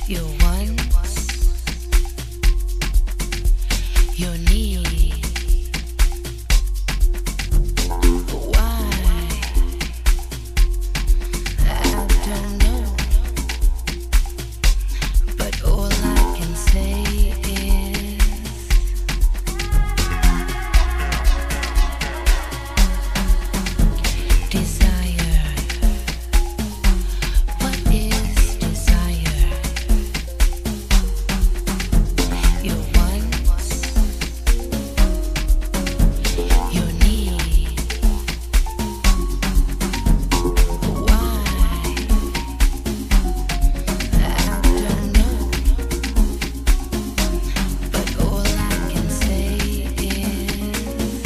You want, you need. Why? I don't know. But all I can say is desire. What is desire? You want, you need. Why? I don't know. But all I can say is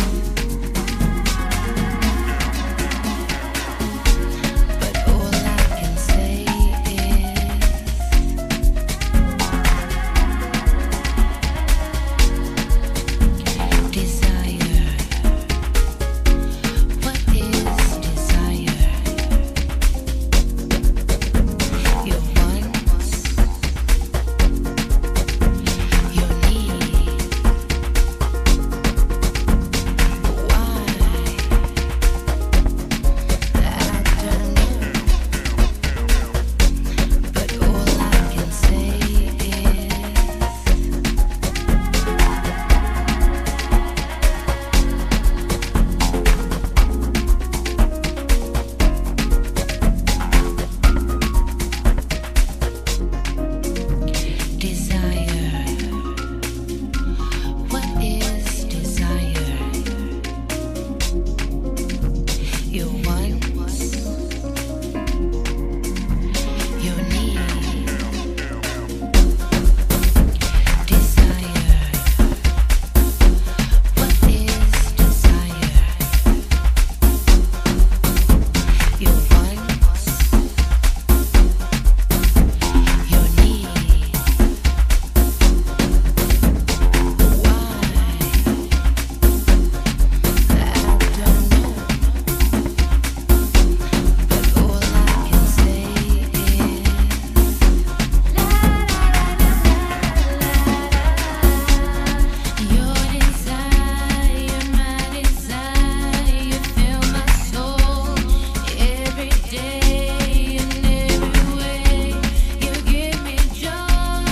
But all I can say is desire. What is desire? You want, you need. Why? I don't know. But all I can say is desire. What is desire? You want, you need. Desire. What is desire? You want, you need. Why? I don't know. But all I can say is your desire, my desire, fill my soul every day and every way. You give me joy.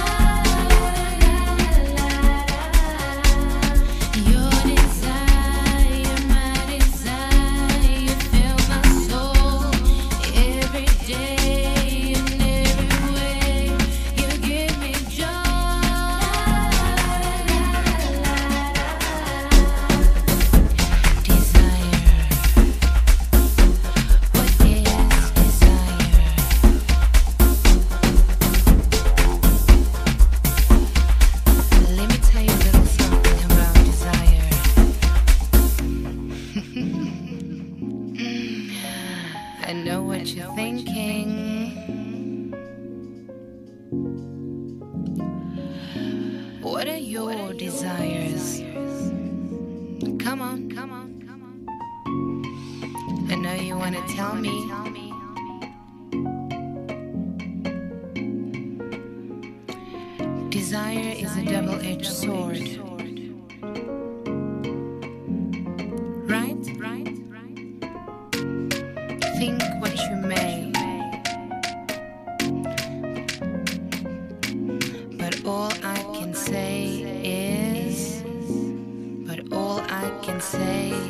Your desire, my desire, fill my soul every day and every way. You give me joy. Desire. What is desire? Let me tell you a little something about desire. I know what you're thinking. What are your desires? Come on, come on, come on. I know you want to tell me. Desire is a double-edged sword. Right? Think what you may. But all I can say is